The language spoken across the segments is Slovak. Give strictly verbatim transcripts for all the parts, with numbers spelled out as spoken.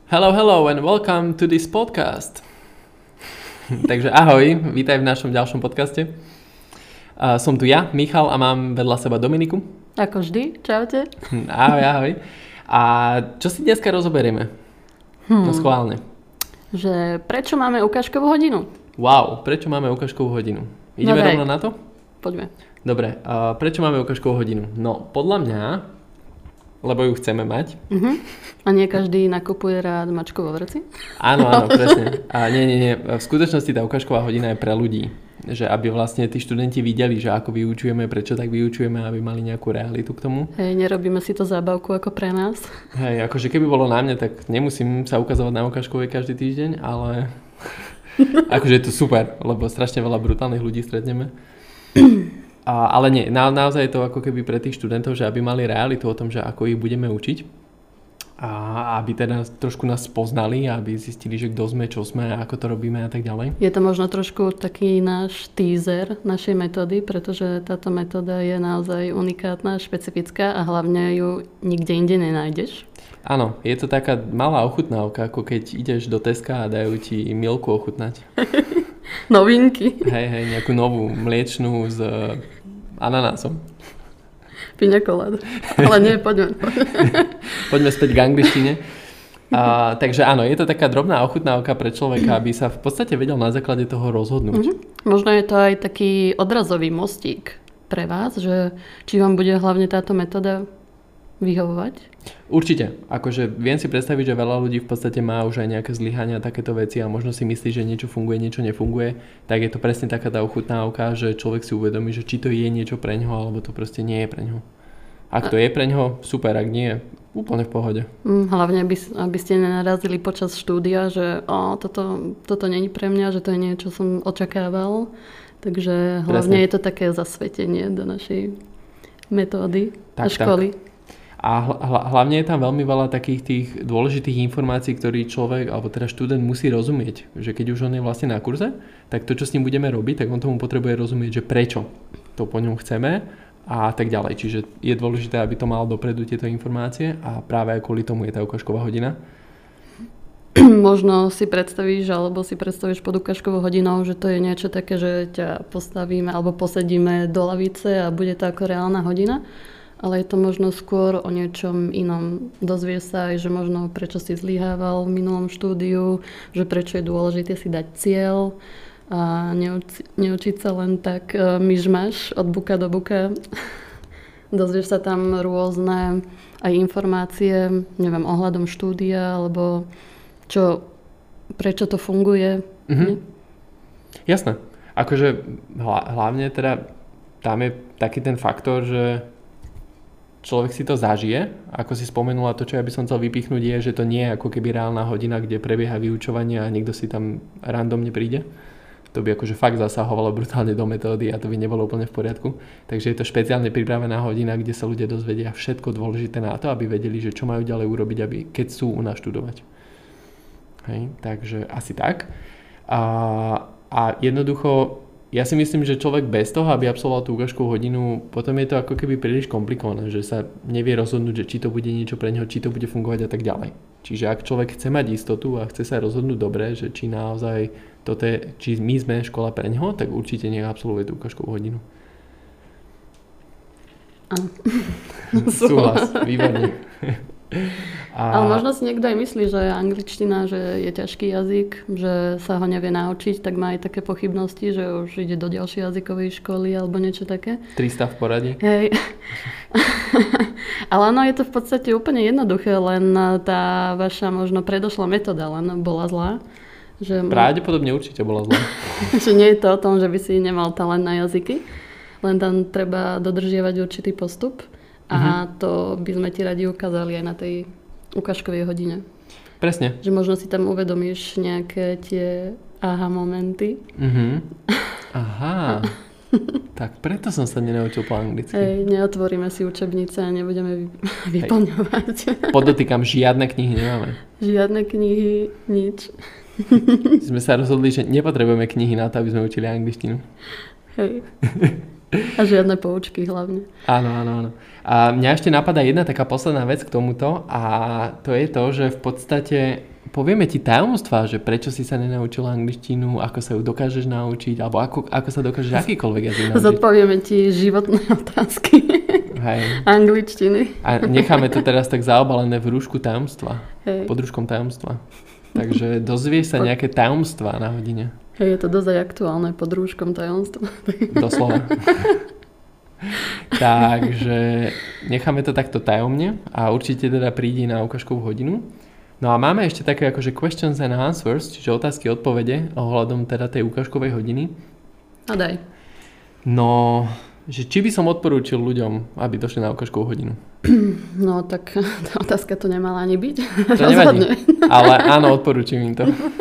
Hello, hello and welcome to this podcast. Takže ahoj, vítaj v našom ďalšom podcaste. Uh, som tu ja, Michal, a mám vedľa seba Dominiku. Ako vždy, čaute. Ahoj, ahoj. A čo si dneska rozoberieme? Hmm. No schválne. Že prečo máme ukážkovú hodinu? Wow, prečo máme ukážkovú hodinu? Ideme no rovno na to? Poďme. Dobre, uh, prečo máme ukážkovú hodinu? No, podľa mňa, lebo ju chceme mať. Uh-huh. A nie každý nakupuje rád mačku vo vreci? Áno, áno, presne. A nie, nie, nie. V skutočnosti tá ukážková hodina je pre ľudí. Že aby vlastne tí študenti videli, že ako vyučujeme, prečo tak vyučujeme, aby mali nejakú realitu k tomu. Hej, nerobíme si to zábavku ako pre nás. Hej, akože keby bolo na mne, tak nemusím sa ukazovať na ukážkovej každý týždeň, ale akože je to super, lebo strašne veľa brutálnych ľudí stretneme. A, ale nie, na, naozaj je to ako keby pre tých študentov, že aby mali realitu o tom, že ako ich budeme učiť a aby teda trošku nás poznali, aby zistili, že kto sme, čo sme, ako to robíme a tak ďalej. Je to možno trošku taký náš teaser našej metódy, pretože táto metóda je naozaj unikátna, špecifická a hlavne ju nikde inde nenájdeš. Áno, je to taká malá ochutnávka, ako keď ideš do Teska a dajú ti milku ochutnať. Novinky. Hej, hej, nejakú novú mliečnú s ananásom. Piňa koláda. Ale nie, poďme. Poďme späť k angličtine. A, takže áno, je to taká drobná ochutnávka pre človeka, aby sa v podstate vedel na základe toho rozhodnúť. Mm-hmm. Možno je to aj taký odrazový mostík pre vás, že či vám bude hlavne táto metóda vyhovovať? Určite. Akože viem si predstaviť, že veľa ľudí v podstate má už aj nejaké zlyhania, takéto veci a možno si myslí, že niečo funguje, niečo nefunguje. Tak je to presne taká tá ochutnávka, že človek si uvedomí, že či to je niečo pre ňoho, alebo to proste nie je pre ňoho. Ak to je pre ňoho, super, ak nie, úplne v pohode. Hlavne, aby, aby ste nenarazili počas štúdia, že o, toto, toto nie je pre mňa, že to je niečo, čo som očakával. Takže hlavne presne. Je to také zasvetenie do našej metódy tak, a školy. Tak. A hla, hlavne je tam veľmi veľa takých tých dôležitých informácií, ktorý človek, alebo teda študent musí rozumieť. Že keď už on je vlastne na kurze, tak to, čo s ním budeme robiť, tak on tomu potrebuje rozumieť, že prečo to po ňom chceme a tak ďalej. Čiže je dôležité, aby to mal dopredu tieto informácie a práve aj kvôli tomu je tá ukážková hodina. Možno si predstavíš, alebo si predstavíš pod ukážkovou hodinou, že to je niečo také, že ťa postavíme alebo posedíme do lavice a bude to ako reálna hodina. Ale je to možno skôr o niečom inom. Dozvie sa aj, že možno prečo si zlyhával v minulom štúdiu, že prečo je dôležité si dať cieľ a neuči, neučiť sa len tak uh, myšmaš od buka do buka. Dozvieš sa tam rôzne aj informácie, neviem, ohľadom štúdia, alebo čo, prečo to funguje. Mhm. Jasné. Akože hla, hlavne teda tam je taký ten faktor, že človek si to zažije, ako si spomenula, to, čo ja by som chcel vypichnúť, je, že to nie je ako keby reálna hodina, kde prebieha vyučovanie a niekto si tam randomne príde. To by akože fakt zasahovalo brutálne do metódy a to by nebolo úplne v poriadku. Takže je to špeciálne pripravená hodina, kde sa ľudia dozvedia všetko dôležité na to, aby vedeli, že čo majú ďalej urobiť, aby, keď sú u nás študovať. Hej, takže asi tak. A, a jednoducho ja si myslím, že človek bez toho, aby absolvoval tú ukážkovú hodinu, potom je to ako keby príliš komplikované, že sa nevie rozhodnúť, že či to bude niečo pre neho, či to bude fungovať a tak ďalej. Čiže ak človek chce mať istotu a chce sa rozhodnúť dobre, že či naozaj toto je, či my sme škola pre neho, tak určite nech absolvuje tú ukážkovú hodinu. Áno. Súhlas, výborne. A... Ale možno si niekto aj myslí, že angličtina, že je ťažký jazyk, že sa ho nevie naučiť, tak má aj také pochybnosti, že už ide do ďalšej jazykovej školy alebo niečo také. tristo v poradí. Hej. Ale ono je to v podstate úplne jednoduché, len tá vaša možno predošlá metóda len bola zlá. Že Pravdepodobne určite bola zlá. Že nie je to o tom, že by si nemal talent na jazyky, len tam treba dodržiavať určitý postup. A uh-huh. to by sme ti radi ukázali aj na tej ukážkovej hodine. Presne. Že možno si tam uvedomíš nejaké tie aha momenty. Uh-huh. Aha. Tak preto som sa nenaučil po anglicky. Hej, neotvoríme si učebnice a nebudeme vyplňovať. Podotýkam, žiadne knihy nemáme. Žiadne knihy, nič. Sme sa rozhodli, že nepotrebujeme knihy na to, aby sme učili angličtinu. Hej. A žiadne poučky hlavne. Áno, áno, áno. A mňa ešte napadá jedna taká posledná vec k tomuto a to je to, že v podstate povieme ti tajomstvá, že prečo si sa nenaučila angličtinu, ako sa ju dokážeš naučiť, alebo ako, ako sa dokážeš akýkoľvek jazyk naučiť. Zodpovieme ti životné otázky. Hej. Angličtiny. A necháme to teraz tak zaobalené v rúšku tajomstva. Hej. Pod rúškom tajomstva. Takže dozvieš sa nejaké tajomstvá na hodine. Hej, je to dosť aj aktuálne pod rúškom tajomstva. Doslova. Takže necháme to takto tajomne a určite teda prídi na ukážkovú hodinu. No a máme ešte také akože questions and answers, čiže otázky a odpovede ohľadom teda tej ukážkovej hodiny. A daj. No, že či by som odporúčil ľuďom, aby došli na ukážkovú hodinu? No tak tá otázka to nemala ani byť. To nevadí, ale áno, odporúčim im to.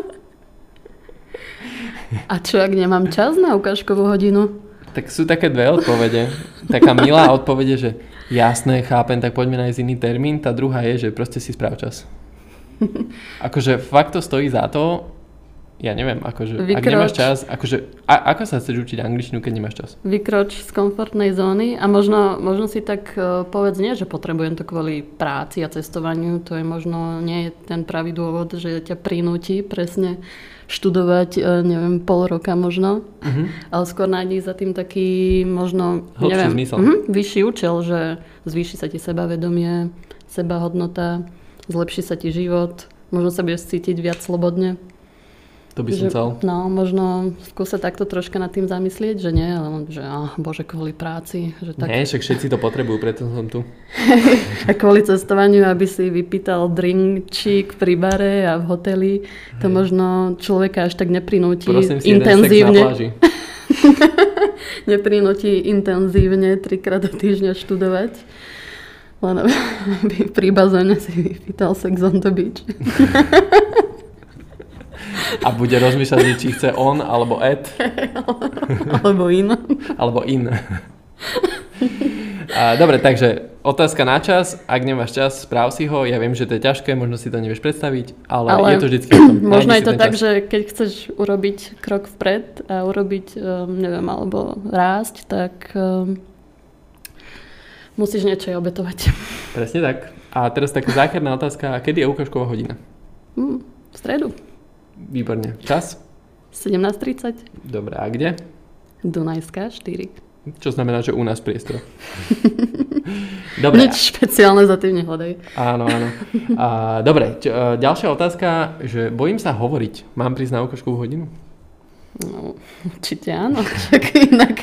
A čo, ak nemám čas na ukážkovú hodinu? Tak sú také dve odpovede. Taká milá odpovede, že jasné, chápem, tak poďme nájsť iný termín. Tá druhá je, že proste si správ čas. Akože fakt to stojí za to, ja neviem, akože Vykroč. Ak nemáš čas, akože a, ako sa chceš učiť angličtinu, keď nemáš čas? Vykroč z komfortnej zóny a možno, možno si tak uh, povedz nie, že potrebujem to kvôli práci a cestovaniu, to je možno nie je ten pravý dôvod, že ťa prinúti presne študovať, uh, neviem, pol roka možno, uh-huh. ale skôr nájdi za tým taký možno, hlbší neviem, zmysel. Uh-huh, vyšší účel, že zvýši sa ti sebavedomie, sebahodnota, zlepší sa ti život, možno sa budeš cítiť viac slobodne. To by som že, chcel. No, možno skúsa takto troška nad tým zamyslieť, že nie, ale že oh, bože, kvôli práci. Že tak... Nie, však všetci to potrebujú, preto som tu. A kvôli cestovaniu, aby si vypýtal drinkčík pri bare a v hoteli, to Hej. možno človeka až tak neprinúti Prosím si intenzívne. jeden sex na pláži. Neprinúti intenzívne trikrát do týždňa študovať. Len aby pri bazéne si vypýtal sex on the beach. A bude rozmýšľať, či chce on, alebo Ed. Alebo in. Alebo in. A, dobre, takže otázka na čas. Ak nemáš čas, správ si ho. Ja viem, že to je ťažké, možno si to nevieš predstaviť, ale, ale je to vždycky o tom. Možno je to tak, čas. Že keď chceš urobiť krok vpred a urobiť, um, neviem, alebo rásť, tak um, musíš niečo aj obetovať. Presne tak. A teraz taká zákerná otázka. Kedy je ukážková hodina? Mm, v stredu. Výborne. Čas? sedemnásť tridsať. Dobre, a kde? Dunajská štyri. Čo znamená, že u nás priestor. Dobre. Nič špeciálne za tým nehľadaj. Áno, áno. A, dobre, čo, ďalšia otázka, že bojím sa hovoriť. Mám prísť na ukážkovú hodinu? No, určite áno. Však inak...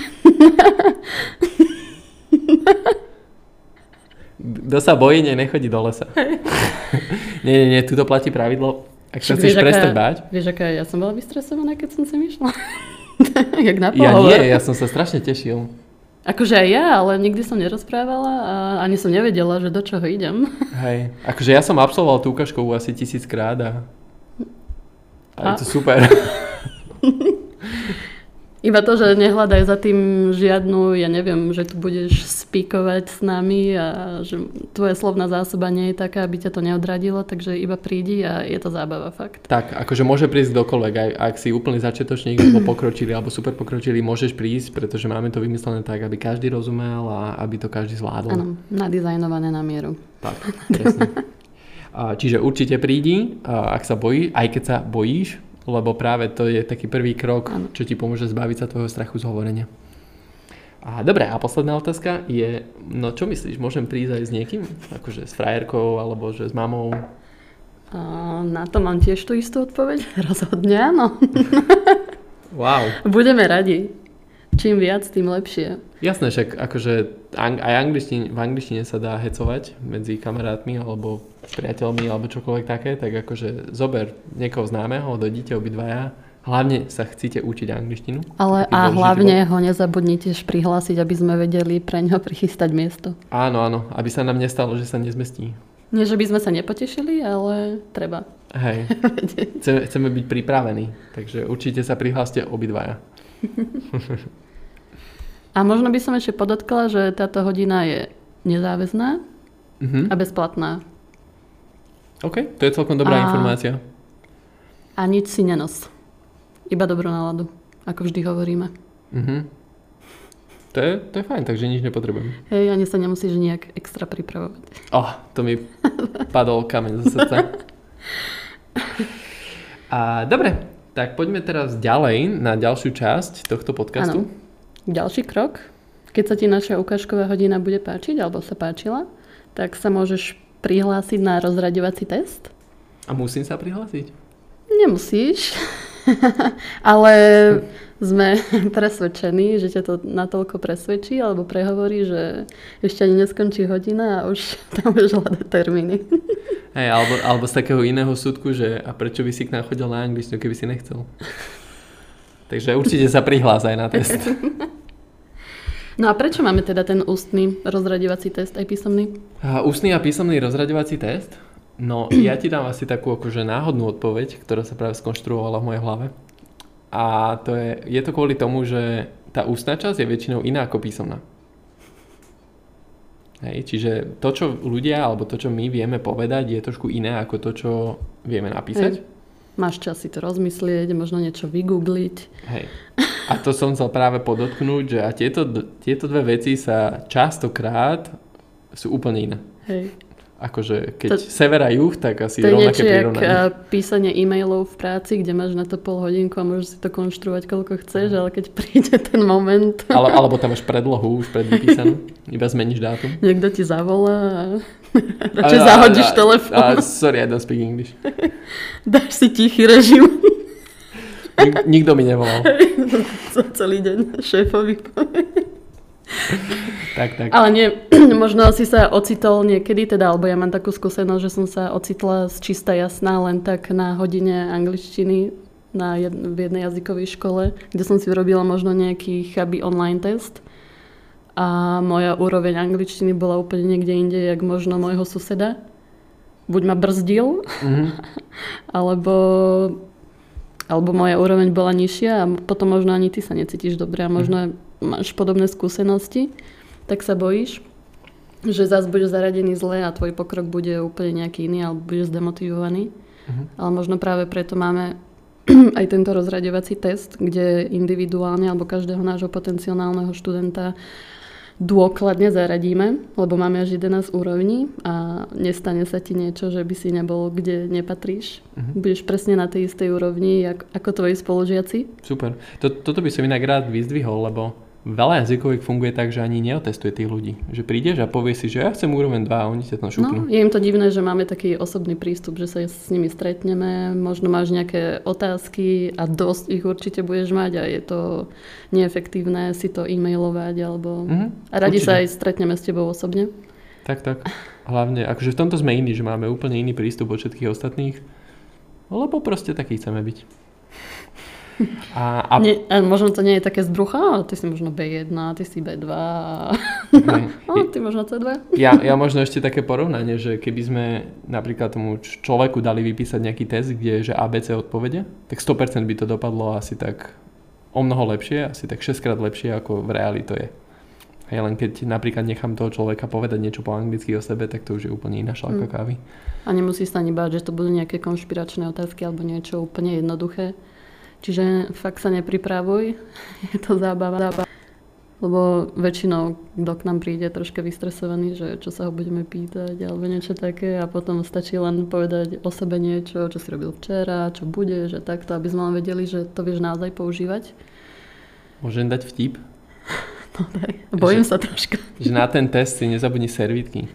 Kto sa bojí, nie nechodí do lesa. nie, nie, nie, tuto platí pravidlo. Ak sa chceš prestať báť. Vieš, aká ja som bola vystresovaná, keď som sem išla. Jak na Ja nie, ja som sa strašne tešil. Akože aj ja, ale nikdy som nerozprávala a ani som nevedela, že do čoho idem. Hej, akože ja som absolvoval tú ukážkovú asi tisíckrát a... a je to super. Iba to, že nehľadaj za tým žiadnu, ja neviem, že tu budeš spíkovať s nami a že tvoja slovná zásoba nie je taká, aby ťa to neodradilo, takže iba prídi a je to zábava, fakt. Tak, akože môže prísť kdokoľvek, aj ak si úplný začiatočník, alebo pokročili, alebo super pokročili, môžeš prísť, pretože máme to vymyslené tak, aby každý rozumel a aby to každý zvládol. Áno, nadizajnované na mieru. Tak, presne. Čiže určite prídi, ak sa bojíš, aj keď sa bojíš, lebo práve to je taký prvý krok, ano. Čo ti pomôže zbaviť sa tvojho strachu z hovorenia. A dobre, a posledná otázka je, no čo myslíš, môžem prísť aj s niekým? Akože s frajerkou, alebo že s mamou? A na to mám tiež tú istú odpoveď. Rozhodne áno. Wow. Budeme radi. Čím viac, tým lepšie. Jasné, však akože aj angličtine, v angličtine sa dá hecovať medzi kamarátmi alebo priateľmi alebo čokoľvek také, tak akože zober niekoho známeho, dojdite obidvaja, hlavne sa chcete učiť angličtinu. Ale a hlavne bol. Ho nezabudnite prihlásiť, aby sme vedeli pre ňo prichystať miesto. Áno, áno, aby sa nám nestalo, že sa nezmestí. Nie, že by sme sa nepotešili, ale treba. Hej, chceme, chceme byť pripravení, takže určite sa prihláste obidvaja. A možno by som ešte podotkla, že táto hodina je nezáväzná uh-huh. a bezplatná. OK, to je celkom dobrá a... informácia. A nič si nenos. Iba dobrú náladu, ako vždy hovoríme. Uh-huh. To je, to je fajn, takže nič nepotrebujem. Hej, ani sa nemusíš nejak extra pripravovať. Oh, to mi padol kameň zo srdca. A dobre, tak poďme teraz ďalej na ďalšiu časť tohto podcastu. Áno. Ďalší krok, keď sa ti naša ukážková hodina bude páčiť, alebo sa páčila, tak sa môžeš prihlásiť na rozraďovací test. A musím sa prihlásiť? Nemusíš, ale sme presvedčení, že ťa to natoľko presvedčí alebo prehovorí, že ešte ani neskončí hodina a už tam budeš hľadať termíny. Hej, alebo, alebo z takého iného súdku, že a prečo by si k nám chodil na angličtinu, keby si nechcel. Takže určite sa prihlás aj na test. No a prečo máme teda ten ústny rozraďovací test aj písomný? A ústny a písomný rozraďovací test? No, ja ti dám asi takú akože náhodnú odpoveď, ktorá sa práve skonštruovala v mojej hlave. A to je, je to kvôli tomu, že tá ústna časť je väčšinou iná ako písomná. Hej, čiže to, čo ľudia, alebo to, čo my vieme povedať, je trošku iné ako to, čo vieme napísať. Hej. Máš čas si to rozmyslieť, možno niečo vygoogliť. Hej. A to som chcel práve podotknúť, že a tieto, tieto dve veci sa častokrát sú úplne iné. Hej. Akože keď to, sever a juh, tak asi to rovnaké prirovnanie. To je niečo jak písanie e-mailov v práci, kde máš na to pol hodinku a môžeš si to konštruovať koľko chceš, ale keď príde ten moment... Ale, alebo tam máš predlohu už predvypísanú, iba zmeníš dátum. Niekto ti zavolá a radšej zahodíš telefón. A, sorry, I don't speak English. Dáš si tichý režim. Nik, nikto mi nevolal. Za celý deň šéfovi povie. Tak, tak. Ale nie, možno si sa ocitol niekedy, teda, alebo ja mám takú skúsenosť, že som sa ocitla z čista jasná len tak na hodine angličtiny na jed, v jednej jazykovej škole, kde som si robila možno nejaký chabý online test a moja úroveň angličtiny bola úplne niekde inde, jak možno môjho suseda. Buď ma brzdil, mm-hmm. alebo, alebo moja úroveň bola nižšia a potom možno ani ty sa necítiš dobre a možno mm-hmm. máš podobné skúsenosti, tak sa bojíš, že zase budeš zaradený zle a tvoj pokrok bude úplne nejaký iný alebo budeš zdemotivovaný. Uh-huh. Ale možno práve preto máme aj tento rozraďovací test, kde individuálne alebo každého nášho potenciálneho študenta dôkladne zaradíme, lebo máme až jedenásť úrovní a nestane sa ti niečo, že by si nebol, kde nepatríš. Uh-huh. Budeš presne na tej istej úrovni ako tvoji spolužiaci. Super. Toto by som inak rád vyzdvihol, lebo veľa jazykoviek funguje tak, že ani neotestuje tých ľudí. Že prídeš a povieš si, že ja chcem úroveň dva a oni ťa tam šupnú. No, je im to divné, že máme taký osobný prístup, že sa s nimi stretneme, možno máš nejaké otázky a dosť ich určite budeš mať a je to neefektívne si to e-mailovať alebo mm-hmm, a radi určite sa aj stretneme s tebou osobne. Tak, tak. Hlavne, akože v tomto sme iní, že máme úplne iný prístup od všetkých ostatných, lebo proste taký chceme byť. A, a... Nie, a možno to nie je také z brucha, ale ty si možno bé jedna, ty si bé dva, okay. No, ty možno cé dva. Ja, ja možno ešte také porovnanie, že keby sme napríklad tomu človeku dali vypísať nejaký test, kde je že á bé cé odpovede, tak sto percent by to dopadlo asi tak o mnoho lepšie, asi tak šesťkrát lepšie, ako v reáli to je. Hej, len keď napríklad nechám toho človeka povedať niečo po anglicky o sebe, tak to už je úplne iná šálka mm. kávy. A nemusíš sa ani báť, že to budú nejaké konšpiračné otázky alebo niečo úplne jednoduché. Čiže fakt sa nepripravuj, je to zábava, zábava. Lebo väčšinou kto k nám príde troška vystresovaný, že čo sa ho budeme pýtať alebo niečo také a potom stačí len povedať o sebe niečo, čo si robil včera, čo bude, že takto, aby sme len vedeli, že to vieš naozaj používať. Môžem dať vtip? No daj, bojím že, sa troška. Že na ten test si nezabudni servítky.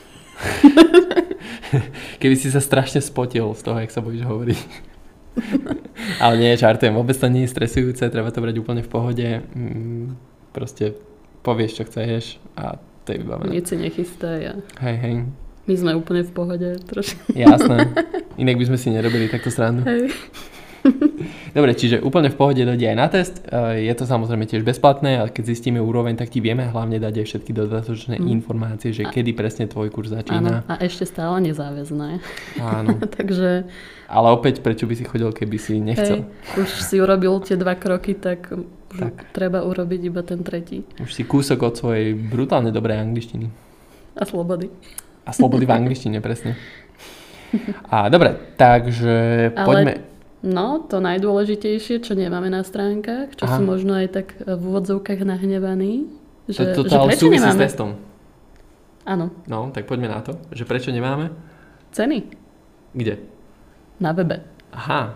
Keby si sa strašne spotil z toho, jak sa budeš hovoriť. Ale nie, čartujem, vôbec to nie je stresujúce, treba to brať úplne v pohode. Mm, proste povieš, čo chceš a to je vybavené. Nič si nechystaj a hej, hej. My sme úplne v pohode trošku. Jasné, inak by sme si nerobili takto srandu. Hej. Dobre, čiže úplne v pohode dojde aj na test. Je to samozrejme tiež bezplatné, ale keď zistíme úroveň, tak ti vieme hlavne dať aj všetky dodatočné mm. informácie, že a... kedy presne tvoj kurz začína. Áno, a ešte stále nezáväzné. Áno. Takže... Ale opäť, prečo by si chodil, keby si nechcel? Hej, už si urobil tie dva kroky, tak, tak treba urobiť iba ten tretí. Už si kúsok od svojej brutálne dobrej angličtiny. A slobody. A slobody v angličtine, presne. A dobre, takže ale... poďme... No, to najdôležitejšie, čo nemáme na stránkach, čo Aha. sú možno aj tak v úvodzovkách nahnevaní. Že, to, to, to že ale prečo súvisí nemáme? S testom. Áno. No, tak poďme na to. Že prečo nemáme? Ceny. Kde? Na webe. Aha.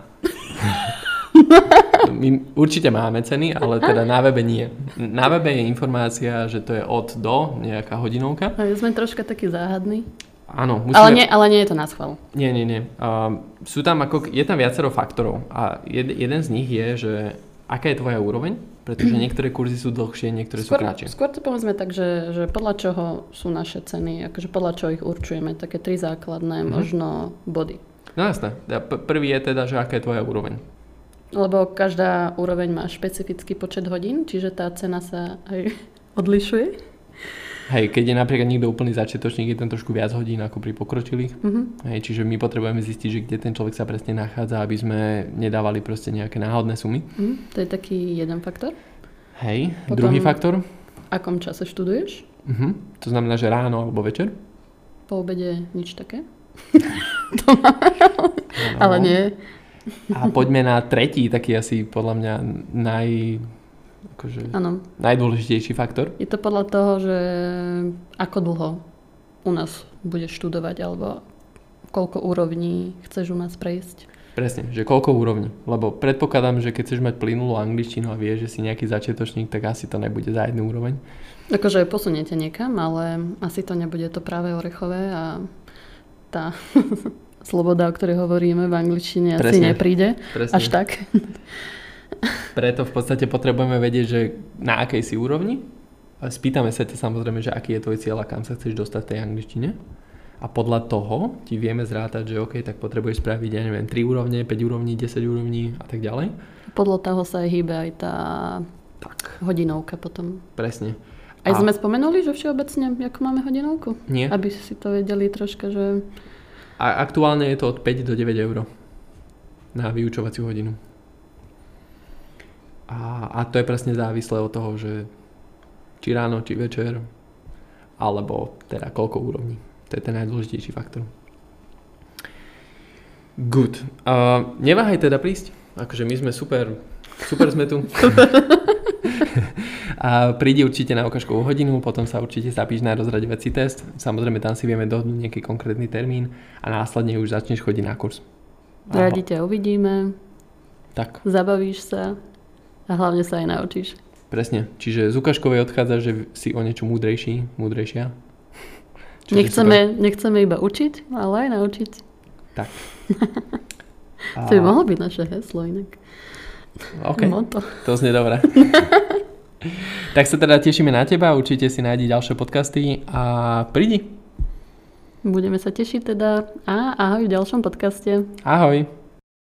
My určite máme ceny, ale teda na webe nie. Na webe je informácia, že to je od do, nejaká hodinovka. A sme troška takí záhadní. Áno, musíme... Ale nie, ale nie je to na schvál. Nie, nie, nie. Uh, sú tam ako, je tam viacero faktorov a jed, jeden z nich je, že aká je tvoja úroveň, pretože niektoré kurzy sú dlhšie, niektoré skôr, sú kratšie. Skôr to povedzme tak, že, že podľa čoho sú naše ceny, akože podľa čoho ich určujeme, také tri základné mm-hmm. možno body. No jasné. P- prvý je teda, že aká je tvoja úroveň. Lebo každá úroveň má špecifický počet hodín, čiže tá cena sa aj odlišuje. Hej, keď je napríklad niekto úplný začiatočník, je ten trošku viac hodín ako pri pokročilých. Mm-hmm. Hej, čiže my potrebujeme zistiť, že kde ten človek sa presne nachádza, aby sme nedávali proste nejaké náhodné sumy. Mm, to je taký jeden faktor. Hej, potom, druhý faktor. V akom čase študuješ? Uh-huh. To znamená, že ráno alebo večer? Po obede nič také. To má, ale nie. A poďme na tretí, taký asi podľa mňa naj, akože, najdôležitejší faktor. Je to podľa toho, že ako dlho u nás budeš študovať alebo koľko úrovní chceš u nás prejsť. Presne, že koľko úrovní. Lebo predpokladám, že keď chceš mať plynulú angličtinu a vieš, že si nejaký začiatočník, tak asi to nebude za jednu úroveň. Akože posuniete niekam, ale asi to nebude to práve orechové a tá sloboda, o ktorej hovoríme v angličtine, asi Presne. nepríde Presne. až tak. Preto v podstate potrebujeme vedieť, že na akej si úrovni. Spýtame sa ťa samozrejme, že aký je tvoj cieľ a kam sa chceš dostať v tej angličtine. A podľa toho ti vieme zrátať, že OK, tak potrebuješ spraviť, ja neviem, tri úrovne, päť úrovní, desať úrovní a tak ďalej. Podľa toho sa aj hýbe aj tá tak. hodinovka potom. Presne. Aj a... sme spomenuli, že všeobecne, ako máme hodinovku? Nie. Aby si to vedeli troška, že... A aktuálne je to od päť do deväť eur na vyučovaciu hodinu. A, a to je presne závislé od toho, že či ráno, či večer, alebo teda koľko úrovní. To je ten najdôležitejší faktor. Good. Uh, neváhaj teda prísť. Akože my sme super, super sme tu. A prídi určite na ukážkovú hodinu, potom sa určite zapíš na rozraďovací test. Samozrejme tam si vieme dohodnúť nejaký konkrétny termín a následne už začneš chodiť na kurz. Radi ťa uvidíme. Tak. Zabavíš sa a hlavne sa aj naučíš. Presne. Čiže z ukážkovej odchádza, že si o niečo múdrejší, múdrejšia. Nechceme, nechceme iba učiť, ale aj naučiť. Tak. A... To by mohlo byť naše heslo inak. OK, Moto. To znie dobre. Tak sa teda tešíme na teba, určite si nájdi ďalšie podcasty a prídi. Budeme sa tešiť teda a ahoj v ďalšom podcaste. Ahoj.